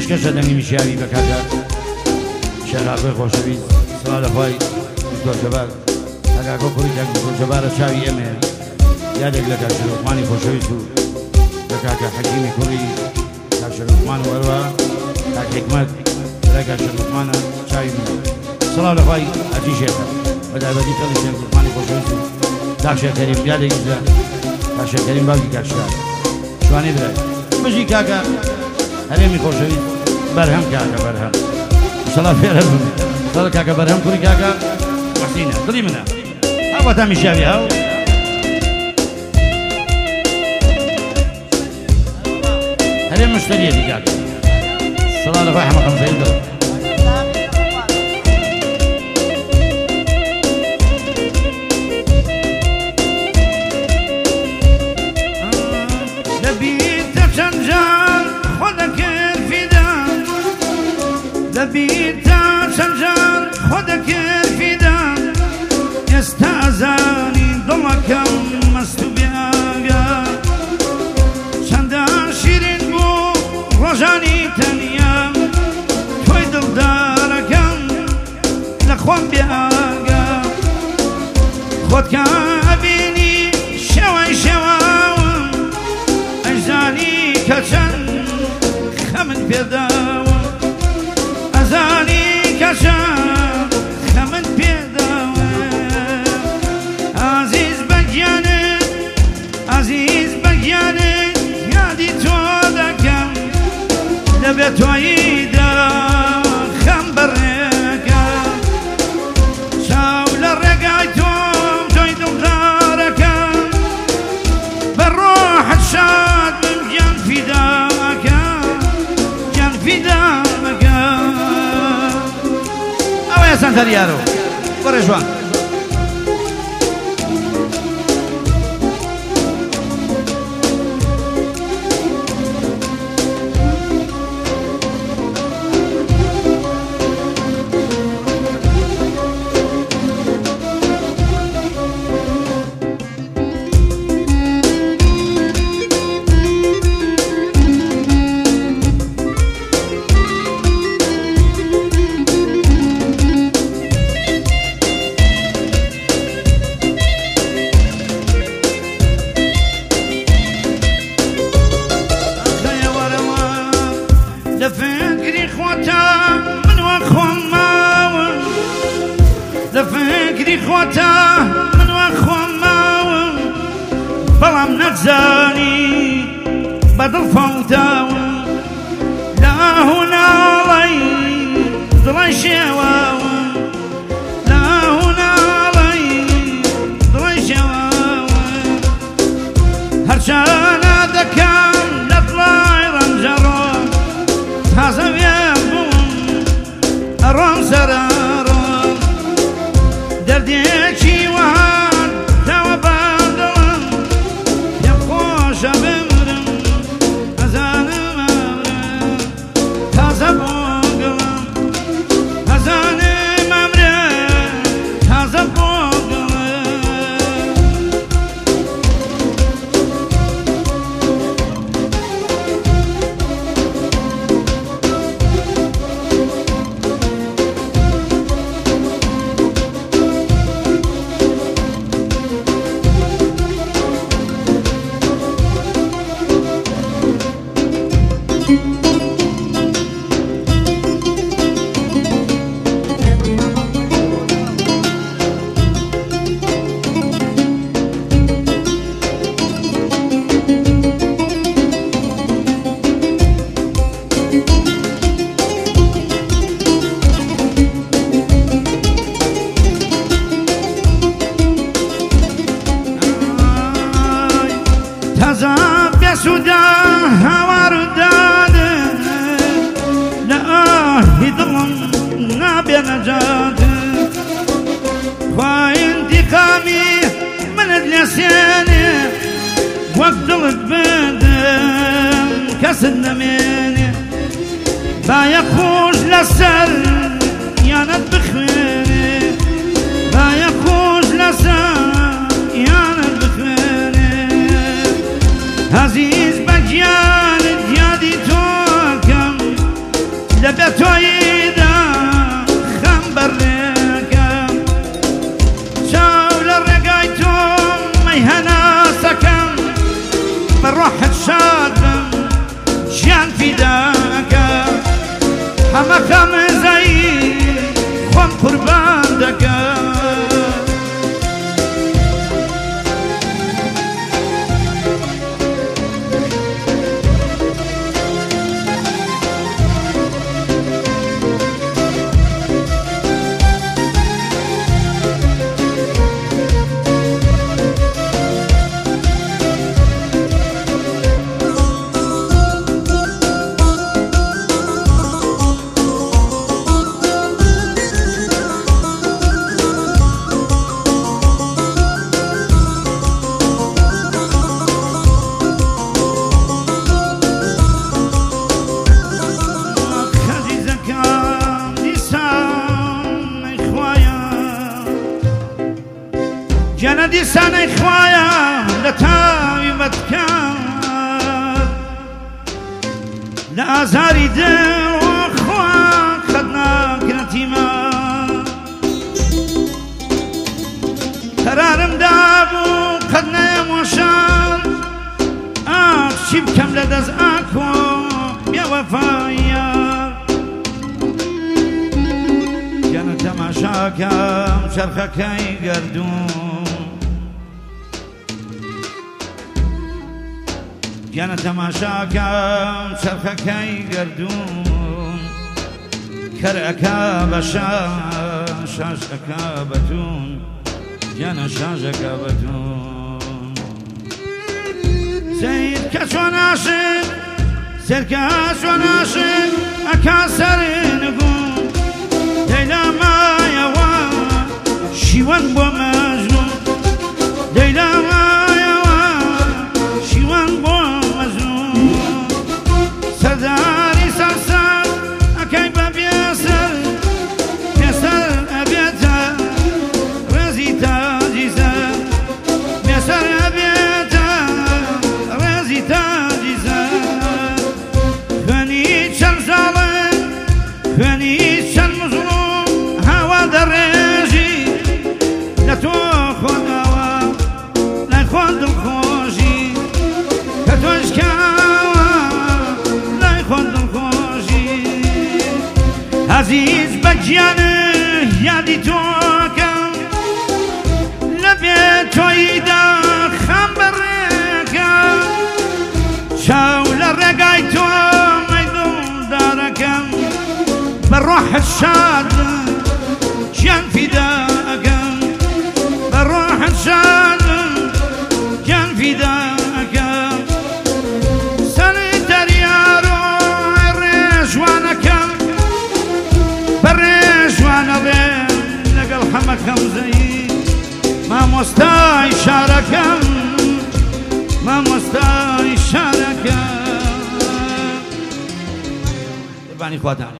پێشکەشە دەنگی میشیاوی بە کاکە شێخاکۆی خۆشەویست سڵاو لەخوای دکتۆر ئەگاکۆ کوڕی دکتۆر جەبارە چاوی ئێمە یادێک لە کاک شەرۆخمانی خۆشەویست و لە کاکە حەکیمی کوڕی کاک شەرۆخمان و وەروە کاک حکمەت لە کاک شەرۆخمانە چاوی من سڵاو لەخوای ئەتی شێخە بەدابەتی کەڵی شێخمانی خۆشەویست و کاک شێکەریم یادێکیش لە کاک شێکەریم باوکی کاک شار شوانێ برای بژی کاکە هەرێمی خۆشەویست بەرهەم کاکە بەرهەم سڵاو فێرە بم دڵ کاکە بەرهەم کوڕی کاکە محسینە دڵی منە هەوە تا میشاوی هەو هەرێم مشتریەتی کاکە سڵاو لەخوای هەمە خەمزەی دڵ لبيتا شجر خدك الفدا يستأذاني ضلك مستبياغا شندا شيرين بو رجاني تنيا توي دل دارك لخوان بياغا خدك أبيني شوي شواو أجزاني كشن خمن بيداو أزاني كشان خمن بيداوي عزيز بقياني يادي تودكم لبيت وعيدا خم بريكا شاول الرقايتوم جيد داركا بالروح الشاد من جن فداك جن فداك سانتاریارو بڕێ جوان لفكري خوتا من وخوم ماون لفكري خوتا من وخوم ماون بلام نتزاني بدل فوتاون لا هنا لي ضلي شواون لا هنا لي ضلي شواون هرشانا دكان لطلعي رمجرون تازه بیابون ارام سرارم دردی چیوان تو بادلم یم خوش بمرم ازانم امرم تازه بگلم ازانم امرم تازه بگلم سودا هوار داده لآهی دلم نابی نجاده خواه انتقامی من ادلسیانه وقت دلت بدم کسد نمینه بایا خوش لسر یانت بخوینه بایا خوش لسر یانت بخوینه عزیز بگیان دیادی تو کم مەخەم زایی خۆم قوربان دەکەم جانا دیسانەی خوایە لە تاوی بەدکار لە ئازاری دڵخوا قەت ناکرێتیمە قەرارم دابوو قەت نەیەمۆشان چی بکەم لە دەست ئاکۆ بێوەفایە جانا تەماشاکەم چەرخەکەی گەردوون جانا تەماشاکەم چەرخەکەی گەردوون کەرەکە بە شاشەکە بەتون جانا شاشەکە بەتون سەید کە چۆن عاشق سەرکە چۆن عاشق ئەکا سەرنگون دەیلا مایەوە شیوەن بۆ مەجنون دەیلا مایەوە شیوەن بۆ سەرداری سەرسەر ئەکەی بە بێسەر بێسەر ئەبێتە ڕێزی تاجی سەر بێسەر ئەبێتە ڕێزی تاجی سەر خوێنی چەند زاڵێ خوێنی چەند مزڵوم هاوا دەڕێژی لە تۆ خۆناوە لای خۆ دڵخۆشی کە تۆش عزیز بەگیانە یادی تۆکەم لە بێت تۆیدا خەم بەڕێکەم چاو لە ڕێگای تۆ مەیدڵدارەکەم بە ڕۆحت شاد گیان فیداکەم بە ڕۆحت شاد گیان فیداکەم سەری دەریارۆ ڕێژوانەکەم بەڕێژوانە بێ لەگەڵ هەمەکەم زەی مامۆستای شارەکەم مامۆستای شارەکەم. قوربانی خواتان.